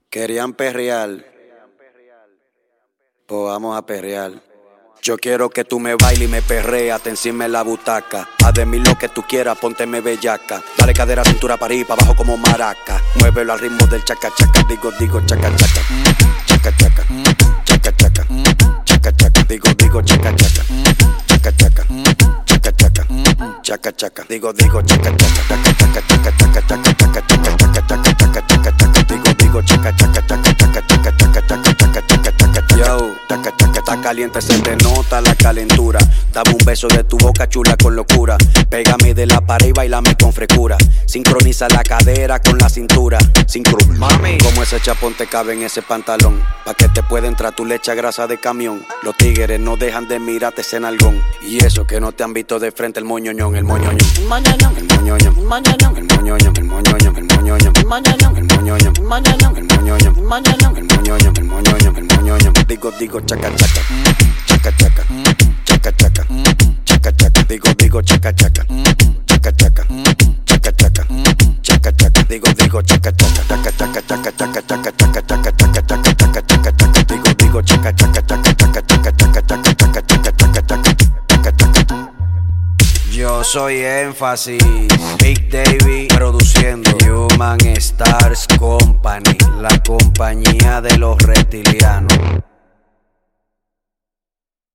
Querían perrear, pues vamos a perrear. Yo quiero que tú me bailes y me perreas, te encima en la butaca. Haz de mí lo que tú quieras, pónteme bellaca. Dale cadera, cintura para arriba, para abajo como maraca. Muévelo al ritmo del chaca chaca, digo chaca chaca. Chaca chaca, chaca chaca, chaca chaca, digo chaca chaca. Chaca chaca, chaca chaca, chaca chaca, digo chaca chaca. Chaca chaca chaca chaca chaca chaca chaca chaca chaca chaca chaca chaca, digo chaca chaca chaca chaca chaca chaca chaca chaca chaca chaca. Yo, chaca chaca, está caliente, se te nota la calentura. Dame un beso de tu boca chula con locura. Pégame de la pared y bailame con frescura. Sincroniza la cadera con la cintura. Mami, como ese chapón te cabe en ese pantalón. Pa' que te pueda entrar tu leche a grasa de camión. Los tigres no dejan de mirarte ese nalgón. Y eso que no te han visto de frente el moñoñón, el moñoñón. El moñoñón, el moñoñón, el moñoñón, el moñoñón, el moñoñón, el moñoñón, el moñoñón, el moñoñón, el moñoñón, el moñoñón, el moñoñón, el moñoñón, el moñoñón. Digo chaca chaca, chaca chaca, chaca chaca, chaca chaca, digo chaca chaca, chaca chaca, chaca chaca, chaca chaca, digo chaca chaca, chaca chaca, chaca chaca, chaca chaca, chaca chaca, chaca chaca, chaca chaca, digo chaca chaca, chaca chaca, chaca chaca, chaca chaca, chaca chaca, chaca chaca. Yo soy Énfasis, Big David produciendo Human Stars Company, la compañía de los reptilianos.